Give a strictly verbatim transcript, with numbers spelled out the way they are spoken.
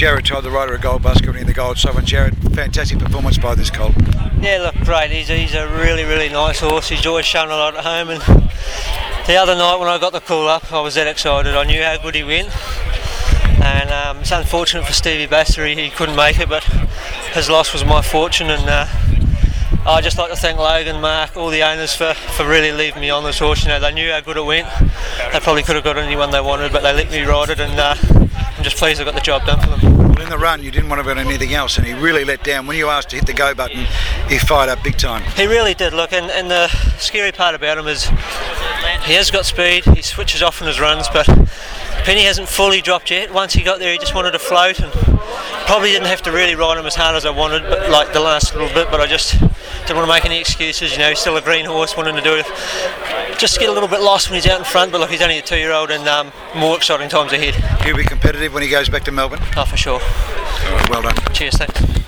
Jared Todd, the rider of Gold Basket, winning the Gold Sovereign. Jared, fantastic performance by this colt. Yeah, look, great. He's a, he's a really, really nice horse. He's always shown a lot at home. And the other night when I got the call up, I was that excited. I knew how good he went. And um, it's unfortunate for Stevie Baster, he, he couldn't make it, but his loss was my fortune. And uh, I'd just like to thank Logan, Mark, all the owners for, for really leaving me on this horse. You know, they knew how good it went. They probably could have got anyone they wanted, but they let me ride it, and uh, I'm just pleased I got the job done for them. Well, in the run, you didn't want to bet on anything else, and he really let down. When you asked to hit the go button, he fired up big time. He really did. Look, and, and the scary part about him is he has got speed. He switches off in his runs, but Penny hasn't fully dropped yet. Once he got there, he just wanted to float, and probably didn't have to really ride him as hard as I wanted, but like the last little bit. But I just didn't want to make any excuses. You know, he's still a green horse, wanting to do it. Just get a little bit lost when he's out in front. But look, he's only a two-year-old, and um, more exciting times ahead. He'll be competitive when he goes back to Melbourne. Oh, for sure. All right, well done. Cheers, thanks.